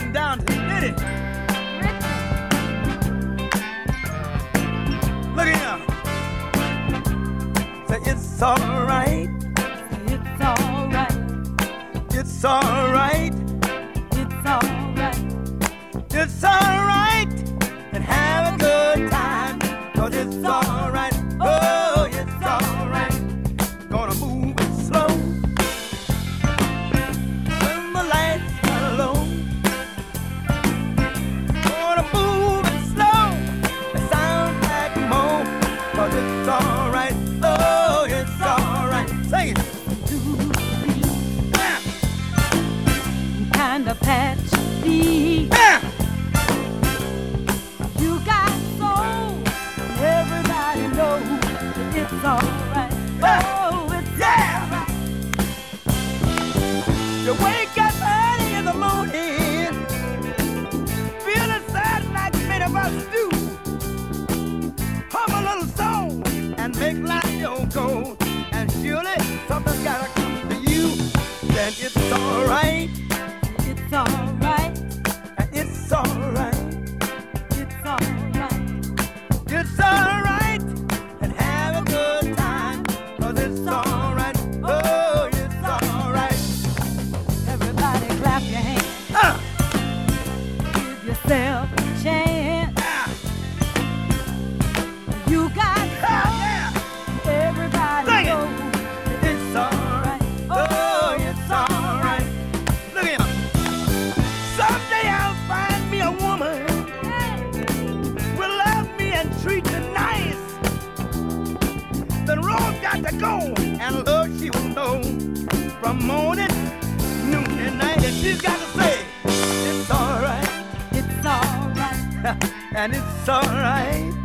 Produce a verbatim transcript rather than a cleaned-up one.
getting down to the nitty. Look here. Say it's alright. It's alright. It's alright. It's alright. It's alright. And have a good time. Cause it's alright. Oh, it's alright. Gonna move it slow. When the lights are low. Gonna move it slow. It sounds like more. Cause it's alright. Oh, it's alright. Sing it. Yeah. Kind of patchy. Yeah. You got soul. Everybody knows it's alright. Oh, it's Yeah. alright. You wake up early in the morning, feeling sad like many of us do. Hum a little song and make life your goal. And surely something's gotta come to you. Then it's alright, It's alright. and it's alright, It's alright. it's alright, and have a good time. Cause it's alright, oh, it's alright. Everybody clap your hands. Uh, Give yourself a chance. ah, You got ah, soul. yeah. Everybody Sing it. knows It's alright. Oh, it's alright. Look here. Someday I'll find me a woman will love me and treat me nice. The road got to go, and love she will know from morning, noon, and night. And she's got to say, it's alright, it's alright. and it's alright.